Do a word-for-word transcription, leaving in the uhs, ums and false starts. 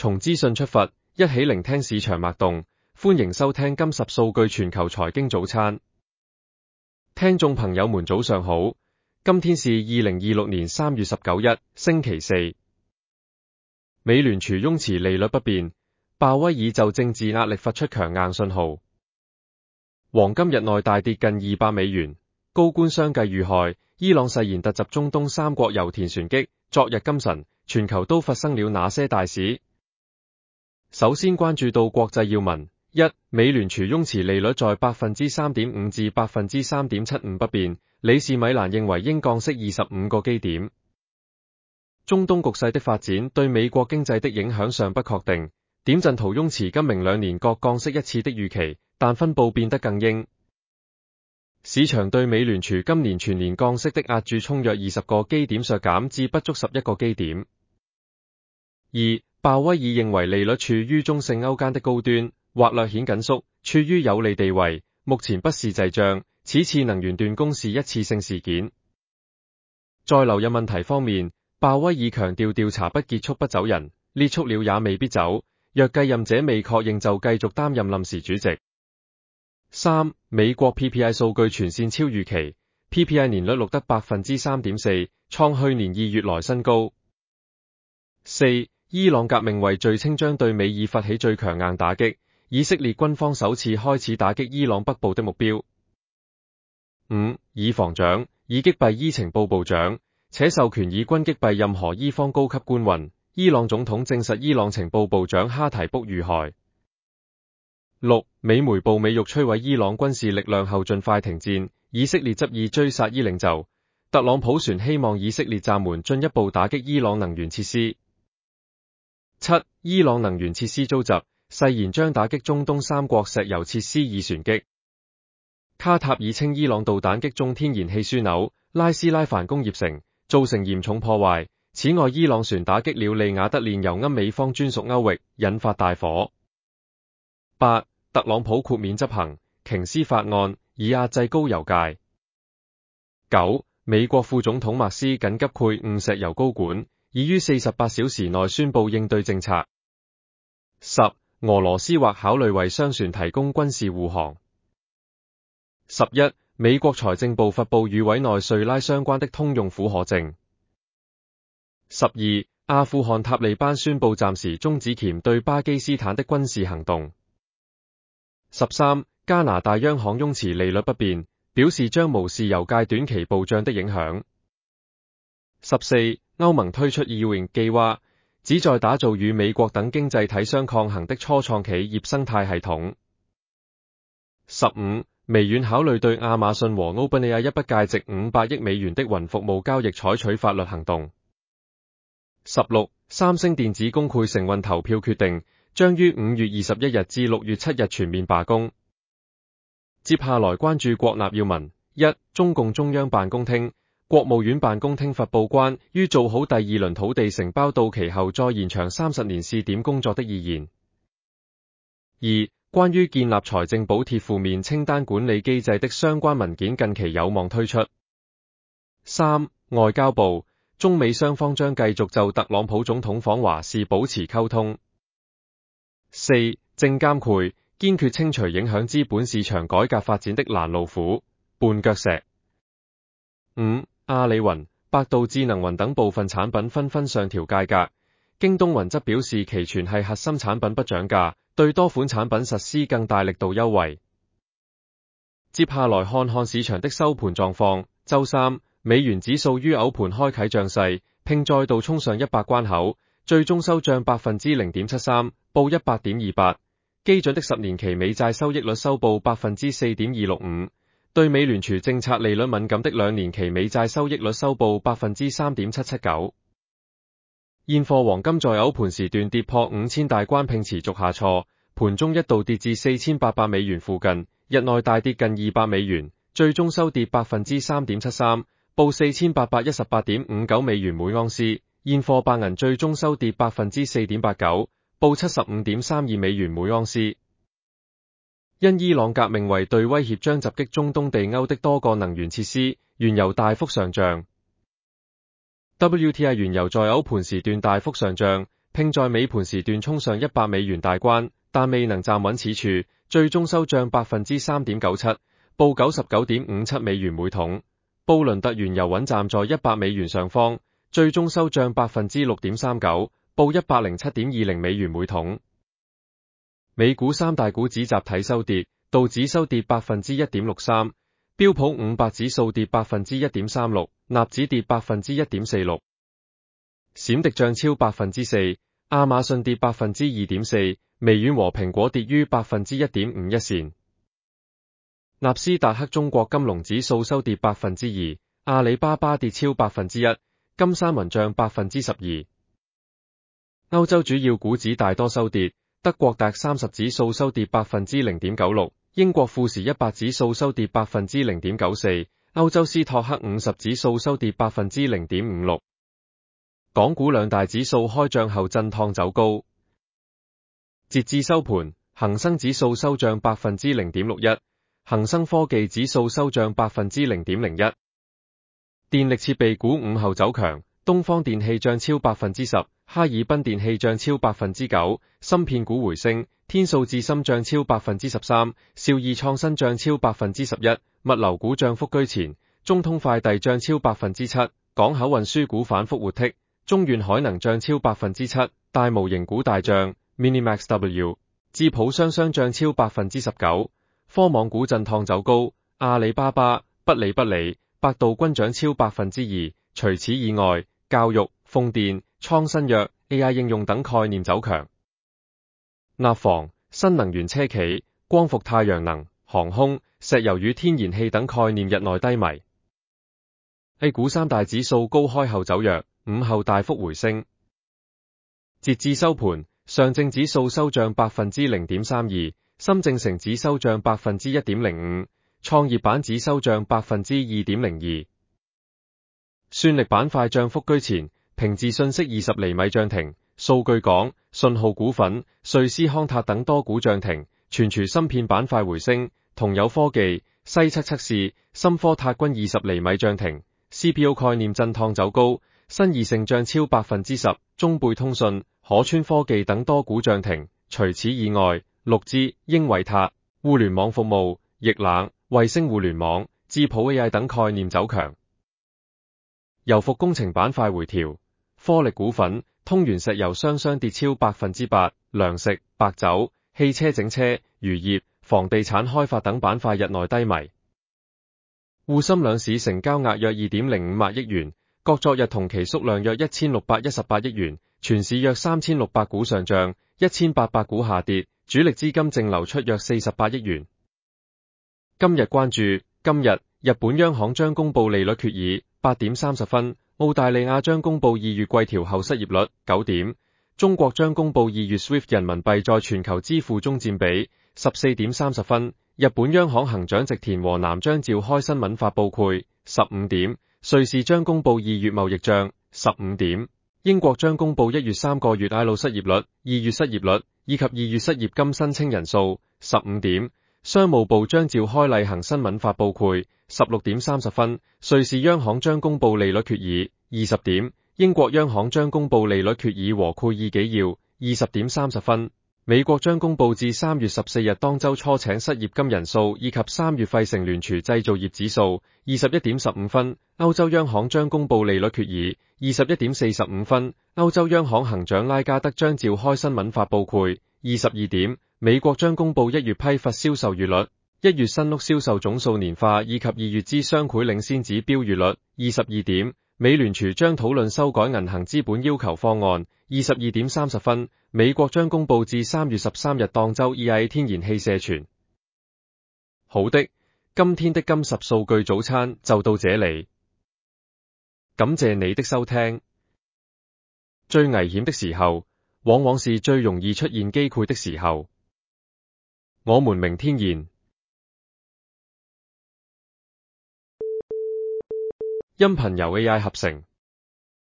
從資訊出發，一起聆聽市場脈動。歡迎收聽今十數據全球財經早餐。聽眾朋友們早上好，今天是二零二六年三月十九日，星期四。美聯儲擁持利率不變，鮑威爾就政治壓力發出強硬信號。黃金日內大跌近二百美元，高官相繼遇害，伊朗誓言突襲中東三國油田船擊。昨日今晨，全球都發生了哪些大事？首先關注到國際要聞。一、美聯儲擁持利率在百分之三點五至百分之三點七五不變，理事米蘭認為應降息二十五個基點。中東局勢的發展對美國經濟的影響尚不確定，點陣圖擁持今明兩年各降息一次的預期，但分佈變得更鷹。市場對美聯儲今年全年降息的押注衝約二十個基點削減至不足十一個基點。二、鮑威爾認為利率處於中性歐間的高端，或略顯緊縮，處於有利地位，目前不是滯脹。此次能源斷供是一次性事件。在留任問題方面，鮑威爾強調調查不結束不走人，列束了也未必走，若繼任者未確認就繼續擔任臨時主席。三、美國 P P I 數據全線超預期 ，P P I 年率錄得百分之三點四，創去年二月來新高。四、伊朗革命衛罪稱將對美以發起最強硬打擊，以色列軍方首次開始打擊伊朗北部的目標。五、以防長已擊斃伊情報部長，且授權以軍擊斃任何伊方高級官員。伊朗總統證實伊朗情報部長哈提卜遇害。六、美媒報美欲摧毀伊朗軍事力量後盡快停戰，以色列執意追殺伊領袖。特朗普船希望以色列暫緩進一步打擊伊朗能源設施。七、伊朗能源設施遭襲，誓言將打擊中東三國石油設施以船擊。卡塔爾稱伊朗導彈擊中天然氣樞紐拉斯拉凡工業城，造成嚴重破壞。此外，伊朗船打擊了利雅得煉油庵美方專屬區域，引發大火。八、特朗普豁免執行瓊斯法案，以壓制高油價。九、美國副總統麥斯緊急潰晤石油高管，已於四十八小時內宣布應對政策。十、俄羅斯或考慮為商船提供軍事護航。十一、美國財政部發布與委內瑞拉相關的通用許可證。十二、阿富汗塔利班宣布暫時終止鉗對巴基斯坦的軍事行動。十三、加拿大央行擁持利率不變，表示將無視油價短期暴漲的影響。十四、歐盟推出 E U 計劃，旨在打造與美國等經濟體相抗衡的初創企業生態系統。十五、微軟考慮對亞馬遜和 OpenAI 一筆價值五百億美元的雲服務交易採取法律行動。十六、三星電子公潰承運投票決定，將於五月二十一日至六月七日全面罷工。接下來關注國內要聞。一、中共中央辦公廳、國務院辦公廳發布關於做好第二輪土地承包到期後再延長三十年試點工作的意見。二、關於建立財政補貼負面清單管理機制的相關文件近期有望推出。三、外交部，中美雙方將繼續就特朗普總統訪華事保持溝通。四、證監會堅決清除影響資本市場改革發展的攔路虎、絆腳石。五、阿里雲、百度智能雲等部分產品紛紛上調價格，京東雲則表示其全系核心產品不漲價，對多款產品實施更大力度優惠。接下來看看市場的收盤狀況。周三，美元指數於歐盤開啟漲勢，並再度衝上一百關口，最終收漲百分之零點七三，報一百點二八。基準的十年期美債收益率收報百分之四點二六五，對美聯儲政策利率敏感的兩年期美債收益率收報百分之三點七七九。現貨黃金在歐盤時段跌破五千大關並持續下挫，盤中一度跌至四千八百美元附近，日內大跌近二百美元，最終收跌百分之三點七三。報四千八百一十八點五九美元每盎司，現貨白銀最終收跌百分之四點八九，報七十五點三二美元每盎司。因伊朗革命衛隊威脅將襲擊中東地歐的多個能源設施，原油大幅上漲。W T I 原油在歐盤時段大幅上漲， 拼在尾盤時段衝上一百美元大關，但未能站穩此處，最終收漲百分之三點九七，報九十九點五七美元每桶。布倫特原油穩站在一百美元上方，最終收漲百分之六點三九，報一百零七點二零美元每桶。美股三大股指集體收跌，道指收跌百分之一點六三，標普五百指數跌百分之一點三六，納指跌百分之一點四六。閃迪漲超百分之四，亞馬遜跌百分之二點四，微軟和蘋果跌於百分之一點五一線。納斯達克中國金龍指數收跌百分之二，阿里巴巴跌超百分之一，金山雲漲百分之十二。歐洲主要股指大多收跌，德國達三十指數收跌百分之零點九六，英國富時一百指數收跌百分之零點九四，歐洲斯托克五十指數收跌百分之零點五六。港股兩大指數開漲後震盪走高，截至收盤，恒生指數收漲百分之零點六一，恒生科技指數收漲百分之零點零一。電力設備股午後走強，東方電氣漲超百分之十，哈爾濱電氣漲超百分之九，芯片股回升，天數智深漲超百分之十三，兆易創新漲超百分之十一，物流股漲幅居前，中通快遞漲超百分之七，港口運輸股反覆活剔。中遠海能漲超百分之七，大模型股大漲 ，Minimax W、智普雙雙漲超百分之十九，科網股震盪走高，阿里巴巴、不理不理、百度均漲超百分之二。除此以外，教育、風電、創新藥、A I 應用等概念走強。內房、新能源車企、光伏太陽能、航空、石油與天然氣等概念日內低迷。A 股三大指數高開後走弱，午後大幅回升。截至收盤，上證指數收漲百分之零點三二，深證成指收漲百分之一點零五，創業板指收漲百分之二點零二。算力板塊漲幅居前，平治信息二十厘米漲停，數據港、信號股份、瑞斯康塔等多股漲停，存儲芯片板塊回升，同友科技、西七測試、深科塔均二十厘米漲停。C P O 概念震盪走高，新易盛漲超百分之十，中貝通訊、可川科技等多股漲停。除此以外，陸資、英偉達、互聯網服務、易冷、衛星互聯網、智普 A I 等概念走強。油服工程板塊回調，科力股份、通源石油雙雙跌超百分之八，糧食、白酒、汽車整車、漁業、房地產開發等板塊日內低迷。滬深兩市成交額約二點零五萬億元，各昨日同期縮量約一千六百一十八億元，全市約三千六百股上漲，一千八百股下跌，主力資金淨流出約四十八億元。今日關注：今日日本央行將公布利率決議，八點三十分；澳大利亞將公布二月季調後失業率，九點；中國將公布二月 SWIFT 人民幣在全球支付中佔比，十四點三十分。日本央行行長植田和男將召開新聞發佈會，十五點；瑞士將公布二月貿易賬，十五點；英國將公布一月三個月 I L O 失業率、二月失業率以及二月失業金申請人數，十五點；商務部將召開例行新聞發佈會，十六點三十分；瑞士央行將公布利率決議，二十點；英國央行將公布利率決議和決議紀要，二十點三十分。美國將公布至三月十四日當周初請失業金人數以及三月費城聯儲製造業指數，二十一點十五分。歐洲央行將公布利率決議，二十一點四十五分。歐洲央行行長拉加德將召開新聞發佈會，二十二點。美國將公布一月批發銷售月率、一月新屋銷售總數年化以及二月之商賄領先指標月率，二十二點。美聯儲將討論修改銀行資本要求方案，二十二點三十分。美國將公布至三月十三日當周 E I A 天然氣社存。好的，今天的金十數據早餐就到這裏，感謝你的收聽。最危險的時候，往往是最容易出現機會的時候。我們明天見。音頻由 A I 合成。